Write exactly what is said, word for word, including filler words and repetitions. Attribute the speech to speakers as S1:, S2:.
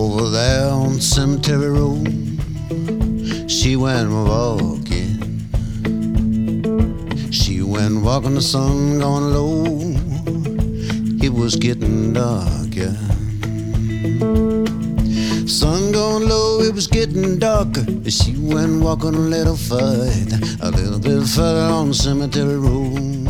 S1: Over there on Cemetery Road, she went walking. She went walking, the sun gone low. It was getting darker. Sun gone low, it was getting darker. She went walking a little further, a little bit further on Cemetery Road.